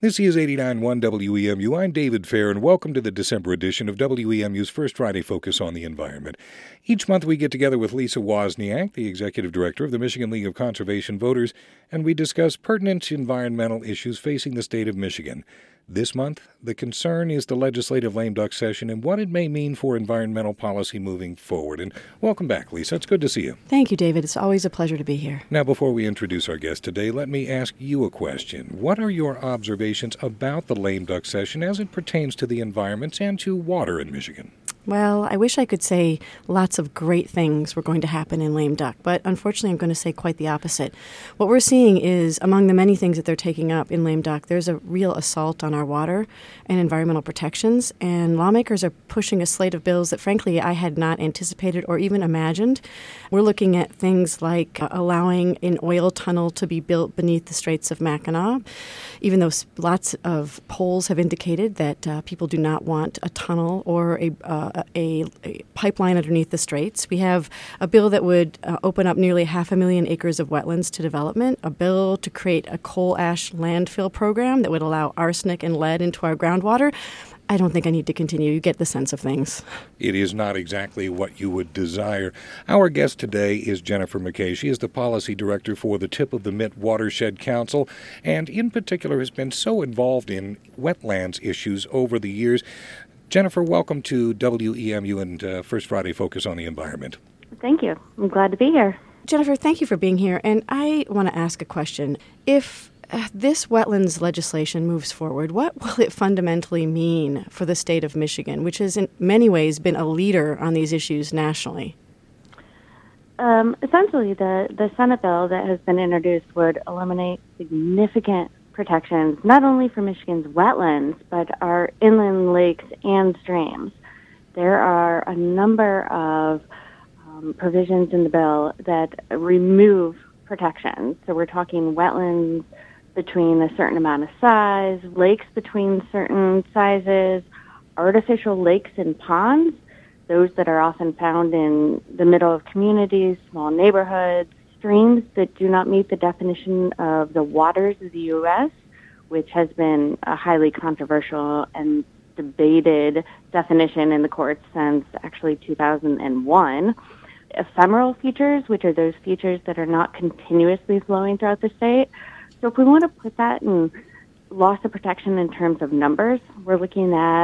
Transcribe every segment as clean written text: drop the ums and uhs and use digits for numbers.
This is 89.1 WEMU. I'm David Fair, and welcome to the December edition of WEMU's First Friday Focus on the Environment. Each month we get together with Lisa Wozniak, the Executive Director of the Michigan League of Conservation Voters, and we discuss pertinent environmental issues facing the state of Michigan. This month, the concern is the legislative lame duck session and what it may mean for environmental policy moving forward. And welcome back, Lisa. It's good to see you. Thank you, David. It's always a pleasure to be here. Now, before we introduce our guest today, let me ask you a question. What are your observations about the lame duck session as it pertains to the environment and to water in Michigan? Well, I wish I could say lots of great things were going to happen in lame duck, but unfortunately I'm going to say quite the opposite. What we're seeing is, among the many things that they're taking up in lame duck, there's a real assault on our water and environmental protections, and lawmakers are pushing a slate of bills that, frankly, I had not anticipated or even imagined. We're looking at things like allowing an oil tunnel to be built beneath the Straits of Mackinac, even though lots of polls have indicated that people do not want a tunnel or a pipeline underneath the straits. We have a bill that would open up nearly 500,000 acres of wetlands to development, a bill to create a coal ash landfill program that would allow arsenic and lead into our groundwater. I don't think I need to continue. You get the sense of things. It is not exactly what you would desire. Our guest today is Jennifer McKay. She is the policy director for the Tip of the Mitt Watershed Council, and in particular has been so involved in wetlands issues over the years. Jennifer, welcome to WEMU and First Friday Focus on the Environment. Thank you. I'm glad to be here. Jennifer, thank you for being here. And I want to ask a question. If this wetlands legislation moves forward, what will it fundamentally mean for the state of Michigan, which has in many ways been a leader on these issues nationally? Essentially, the Senate bill that has been introduced would eliminate significant protections, not only for Michigan's wetlands, but our inland lakes and streams. There are a number of provisions in the bill that remove protections. So we're talking wetlands between a certain amount of size, lakes between certain sizes, artificial lakes and ponds, those that are often found in the middle of communities, small neighborhoods, streams that do not meet the definition of the waters of the U.S., which has been a highly controversial and debated definition in the courts since actually 2001. Ephemeral features, which are those features that are not continuously flowing throughout the state. So if we want to put that in loss of protection in terms of numbers, we're looking at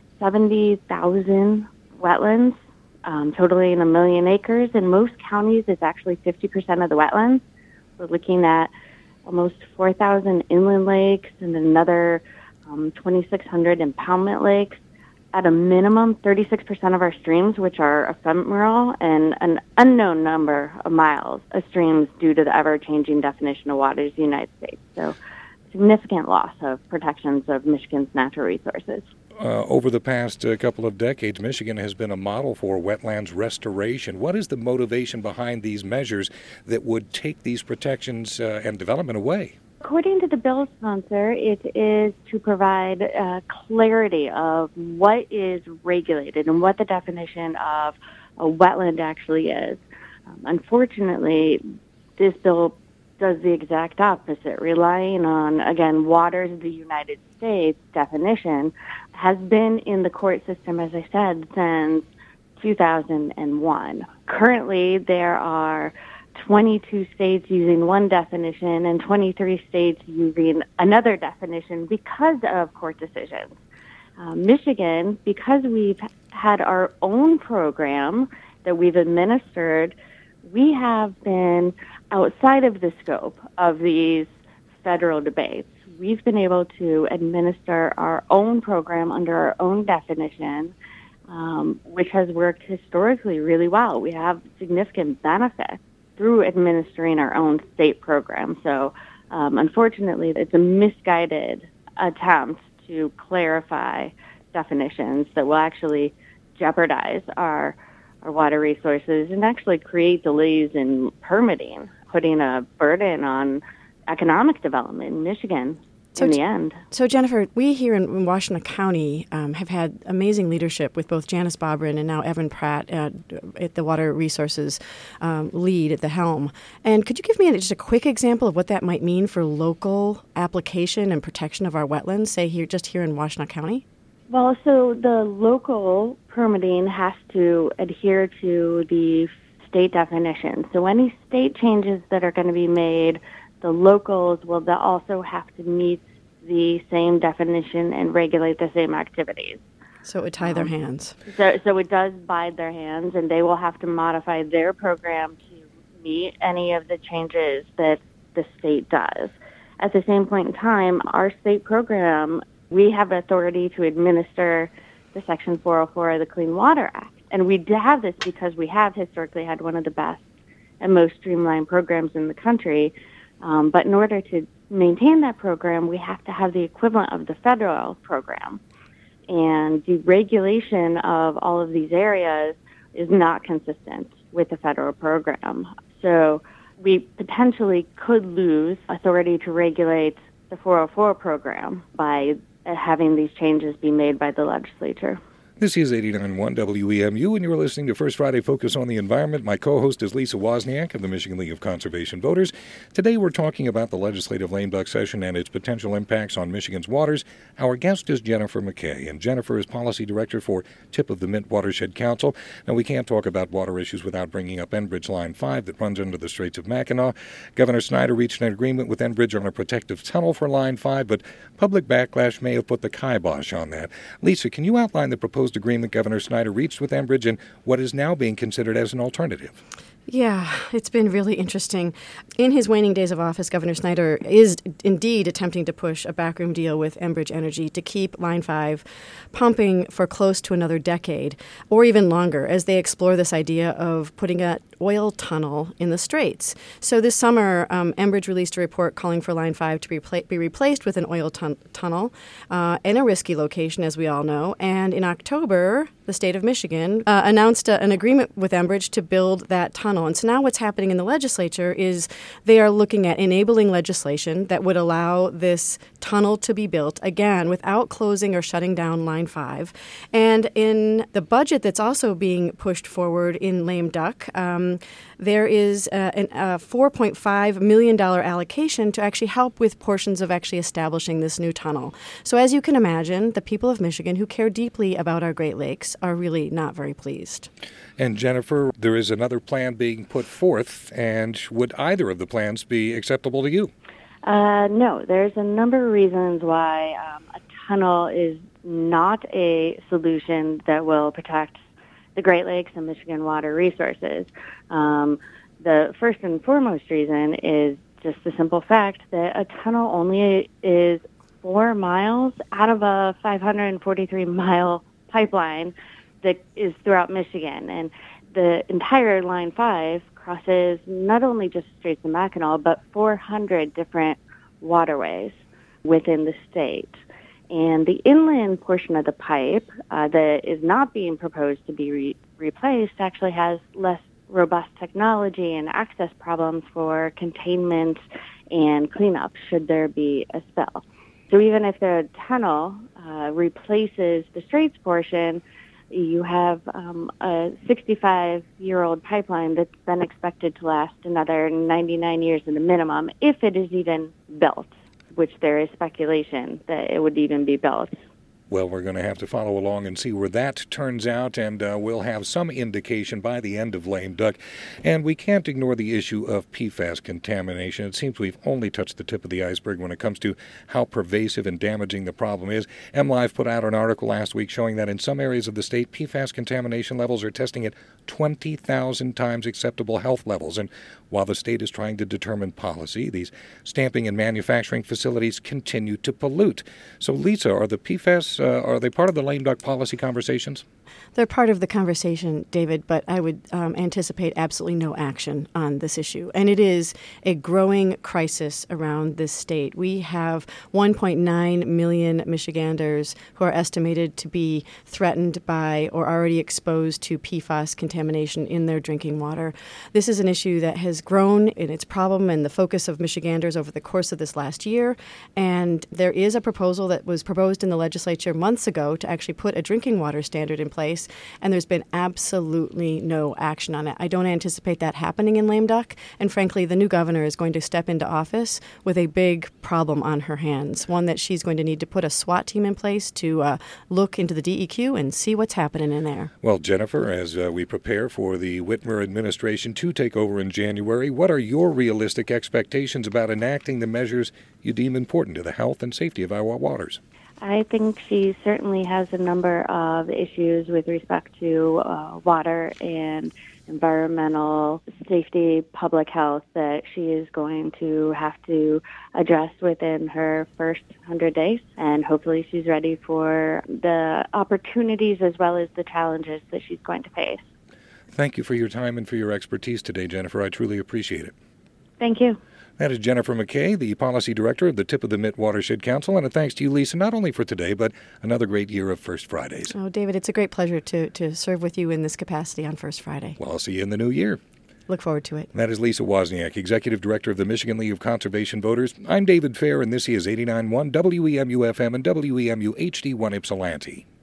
70,000 wetlands, totaling 1 million acres. In most counties, it's actually 50% of the wetlands. We're looking at almost 4,000 inland lakes and another 2,600 impoundment lakes. At a minimum, 36% of our streams, which are ephemeral, and an unknown number of miles of streams due to the ever-changing definition of waters in the United States. So significant loss of protections of Michigan's natural resources. Over the past couple of decades, Michigan has been a model for wetlands restoration. What is the motivation behind these measures that would take these protections and development away? According to the bill sponsor, it is to provide clarity of what is regulated and what the definition of a wetland actually is. Unfortunately, this bill does the exact opposite, relying on, again, waters of the United States definition, has been in the court system, as I said, since 2001. Currently, there are 22 states using one definition and 23 states using another definition because of court decisions. Michigan, because we've had our own program that we've administered, we have been outside of the scope of these federal debates. We've been able to administer our own program under our own definition, which has worked historically really well. We have significant benefits through administering our own state program. So, unfortunately, it's a misguided attempt to clarify definitions that will actually jeopardize our water resources and actually create delays in permitting, putting a burden on economic development in Michigan. in the end. So, Jennifer, we here in Washtenaw County have had amazing leadership with both Janice Bobrin and now Evan Pratt at the Water Resources lead at the helm. And could you give me just a quick example of what that might mean for local application and protection of our wetlands, say here in Washtenaw County? Well, so the local permitting has to adhere to the state definition. So any state changes that are going to be made, the locals will also have to meet the same definition and regulate the same activities. So it would tie their hands. So it does bide their hands, and they will have to modify their program to meet any of the changes that the state does. At the same point in time, our state program, we have authority to administer the Section 404 of the Clean Water Act. And we have this because we have historically had one of the best and most streamlined programs in the country. But in order to maintain that program, we have to have the equivalent of the federal program. And the regulation of all of these areas is not consistent with the federal program. So we potentially could lose authority to regulate the 404 program by having these changes be made by the legislature. This is 89.1 WEMU, and you're listening to First Friday Focus on the Environment. My co-host is Lisa Wozniak of the Michigan League of Conservation Voters. Today we're talking about the legislative lame duck session and its potential impacts on Michigan's waters. Our guest is Jennifer McKay, and Jennifer is Policy Director for Tip of the Mint Watershed Council. Now, we can't talk about water issues without bringing up Enbridge Line 5 that runs under the Straits of Mackinac. Governor Snyder reached an agreement with Enbridge on a protective tunnel for Line 5, but public backlash may have put the kibosh on that. Lisa, can you outline the proposed agreement Governor Snyder reached with Enbridge and what is now being considered as an alternative? Yeah, it's been really interesting. In his waning days of office, Governor Snyder is indeed attempting to push a backroom deal with Enbridge Energy to keep Line 5 pumping for close to another decade, or even longer, as they explore this idea of putting an oil tunnel in the Straits. So this summer, Enbridge released a report calling for Line 5 to be replaced with an oil tunnel in a risky location, as we all know. And in October, the state of Michigan announced an agreement with Enbridge to build that tunnel. And so now what's happening in the legislature is they are looking at enabling legislation that would allow this tunnel to be built, again, without closing or shutting down Line 5. And in the budget that's also being pushed forward in lame duck, there is a $4.5 million allocation to actually help with portions of actually establishing this new tunnel. So as you can imagine, the people of Michigan who care deeply about our Great Lakes are really not very pleased. And Jennifer, there is another plan being put forth, and would either of the plans be acceptable to you? No, there's a number of reasons why a tunnel is not a solution that will protect the Great Lakes and Michigan water resources. The first and foremost reason is just the simple fact that a tunnel only is 4 miles out of a 543-mile pipeline that is throughout Michigan. And the entire Line 5 crosses not only just the Straits of Mackinac, but 400 different waterways within the state. And the inland portion of the pipe that is not being proposed to be replaced actually has less robust technology and access problems for containment and cleanup should there be a spill. So even if the tunnel replaces the Straits portion, you have a 65-year-old pipeline that's been expected to last another 99 years at a minimum, if it is even built, which there is speculation that it would even be built. Well, we're going to have to follow along and see where that turns out, and we'll have some indication by the end of lame duck. And we can't ignore the issue of PFAS contamination. It seems we've only touched the tip of the iceberg when it comes to how pervasive and damaging the problem is. MLive put out an article last week showing that in some areas of the state, PFAS contamination levels are testing at 20,000 times acceptable health levels. And while the state is trying to determine policy, these stamping and manufacturing facilities continue to pollute. So, Lisa, are the PFAS this, are they part of the lame duck policy conversations? They're part of the conversation, David, but I would anticipate absolutely no action on this issue. And it is a growing crisis around this state. We have 1.9 million Michiganders who are estimated to be threatened by or already exposed to PFAS contamination in their drinking water. This is an issue that has grown in its problem and the focus of Michiganders over the course of this last year. And there is a proposal that was proposed in the legislature months ago to actually put a drinking water standard in place, and there's been absolutely no action on it. I don't anticipate that happening in lame duck, and frankly, the new governor is going to step into office with a big problem on her hands, one that she's going to need to put a SWAT team in place to look into the DEQ and see what's happening in there. Well, Jennifer, as we prepare for the Whitmer administration to take over in January, what are your realistic expectations about enacting the measures you deem important to the health and safety of our waters? I think she certainly has a number of issues with respect to water and environmental safety, public health that she is going to have to address within her first 100 days. And hopefully she's ready for the opportunities as well as the challenges that she's going to face. Thank you for your time and for your expertise today, Jennifer. I truly appreciate it. Thank you. That is Jennifer McKay, the Policy Director of the Tip of the Mitt Watershed Council. And a thanks to you, Lisa, not only for today, but another great year of First Fridays. Oh, David, it's a great pleasure to serve with you in this capacity on First Friday. Well, I'll see you in the new year. Look forward to it. That is Lisa Wozniak, Executive Director of the Michigan League of Conservation Voters. I'm David Fair, and this is 89.1 WEMU FM and WEMU HD1 Ypsilanti.